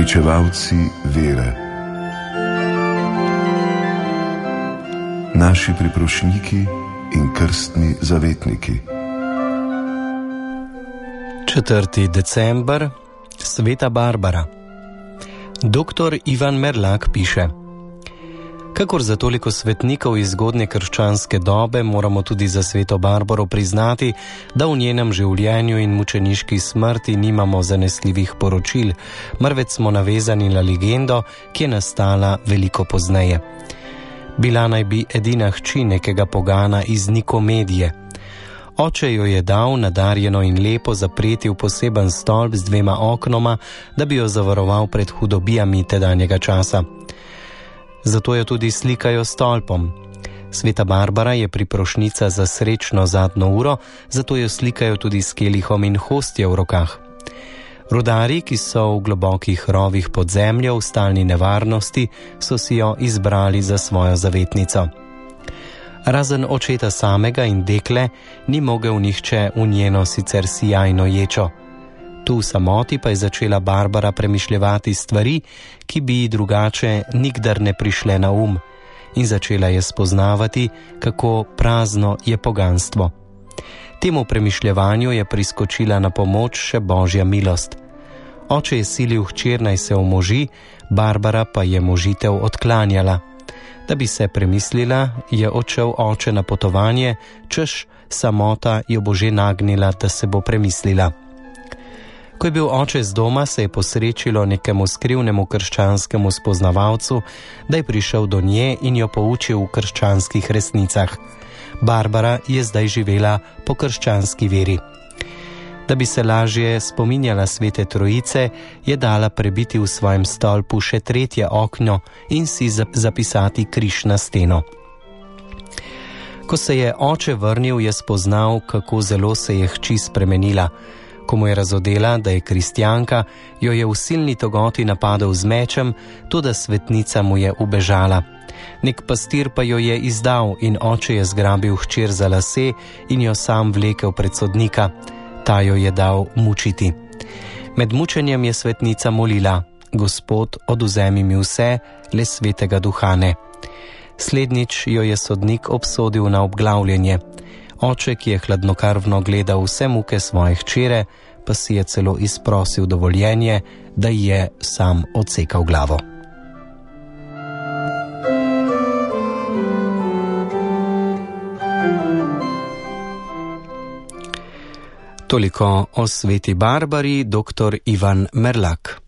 Uresničevalci vere. Naši priprošniki in krstni zavetniki. 4. december, Sveta Barbara. Dr. Ivan Merlak piše: kakor za toliko svetnikov iz zgodnje krščanske dobe moramo tudi za sveto Barbaro priznati, da v njenem življenju in mučeniški smrti nimamo zanesljivih poročil, marveč smo navezani na legendo, ki je nastala veliko pozneje. Bila naj bi edina hči nekega pogana iz Nikomedije. Oče jo je dal nadarjeno in lepo zapreti v poseben stolp z 2 oknoma, da bi jo zavaroval pred hudobijami tedanjega časa. Zato jo tudi slikajo stolpom. Sveta Barbara je priprošnica za srečno zadnjo uro, zato jo slikajo tudi s kelihom in hostjo v rokah. Rudarji, ki so v globokih rovih pod zemljo v stalni nevarnosti, so si jo izbrali za svojo zavetnico. Razen očeta samega in dekle, ni mogel nihče v njeno sicer sijajno ječo. Tu v samoti pa je začela Barbara premišljevati stvari, ki bi ji drugače nikdar ne prišle na in začela je spoznavati, kako prazno je poganstvo. Temu premišljevanju je priskočila na pomoč še Božja milost. Oče je silil hčer naj se omoži, Barbara pa je možitev odklanjala. Da bi se premislila, je odšel oče na potovanje, češ samota jo bo že nagnila, da se bo premislila. Ko je bil oče z doma, se je posrečilo nekemu skrivnemu krščanskemu spoznavalcu, da je prišel do nje in jo poučil v krščanskih resnicah. Barbara je zdaj živela po krščanski veri. Da bi se lažje spominjala Svete Trojice, je dala prebiti v svojem stolpu še 3. okno in si zapisati križ na steno. Ko se je oče vrnil, je spoznal, kako zelo se je hči spremenila. Ko mu je razodela, da je kristjanka, jo je v silni togoti napadel z mečem, toda svetnica mu je ubežala. Nek pastir pa jo je izdal in oče je zgrabil hčer za lase in jo sam vlekel pred sodnika. Ta jo je dal mučiti. Med mučenjem je svetnica molila: Gospod, odvzemi mi vse, le Svetega Duha ne. Slednjič jo je sodnik obsodil na obglavljenje. Oče, ki je hladnokrvno gledal vse muke svoje hčere, pa si je celo izprosil dovoljenje, da ji je sam odsekal glavo. Toliko o sveti Barbari, dr. Ivan Merlak.